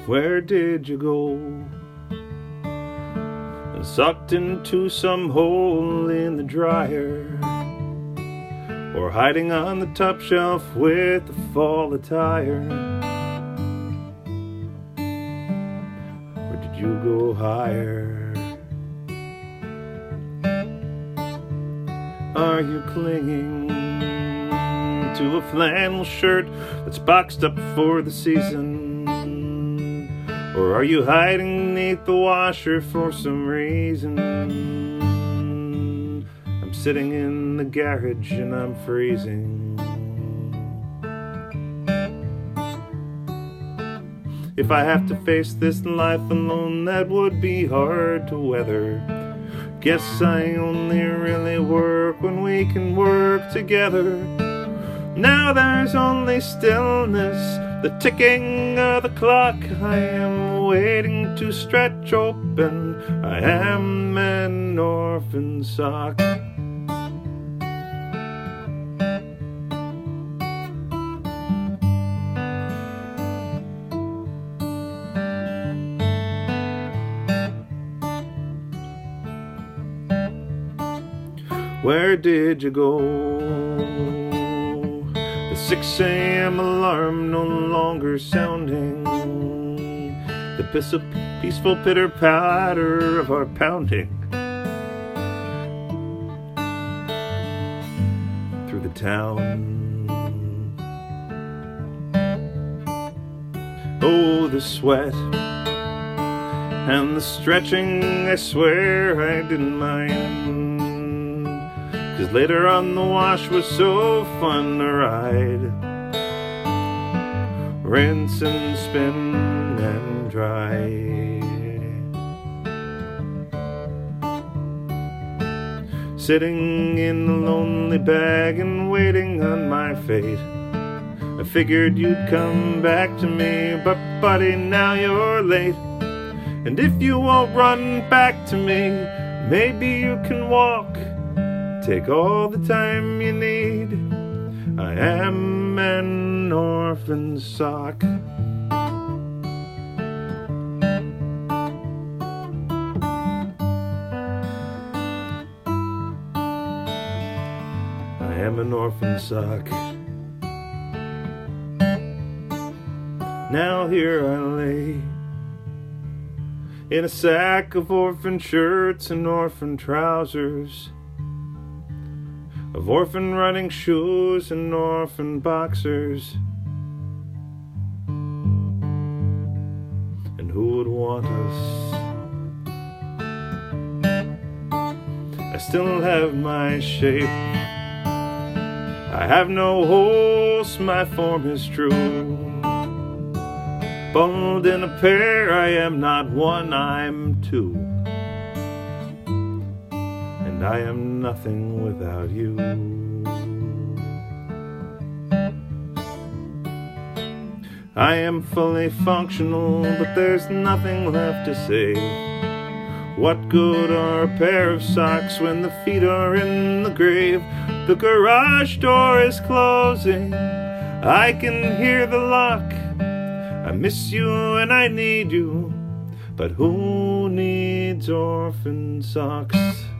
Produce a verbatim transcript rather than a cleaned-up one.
Where did you go? Sucked into some hole in the dryer, or hiding on the top shelf with the fall attire? Or did you go higher? Are you clinging to a flannel shirt that's boxed up for the season? Or are you hiding beneath the washer for some reason? I'm sitting in the garage and I'm freezing. If I have to face this life alone, that would be hard to weather. Guess I only really work when we can work together. Now there's only stillness, the ticking of the clock. I am waiting to stretch open. I am an orphan sock. Where did you go? six a.m. alarm no longer sounding. The peaceful pitter-patter of our pounding through the town. Oh, the sweat and the stretching, I swear I didn't mind. 'Cause later on the wash was so fun to ride. Rinse and spin and dry. Sitting in a lonely bag and waiting on my fate. I figured you'd come back to me, but buddy, now you're late. And if you won't run back to me, maybe you can walk. Take all the time you need. I am an orphan sock. I am an orphan sock. Now here I lay in a sack of orphan shirts and orphan trousers, of orphan running shoes and orphan boxers. And who would want us? I still have my shape. I have no holes, my form is true. Bundled in a pair, I am not one, I'm two. And I am nothing without you. I am fully functional, but there's nothing left to say. What good are a pair of socks when the feet are in the grave? The garage door is closing, I can hear the lock. I miss you and I need you, but who needs orphan socks?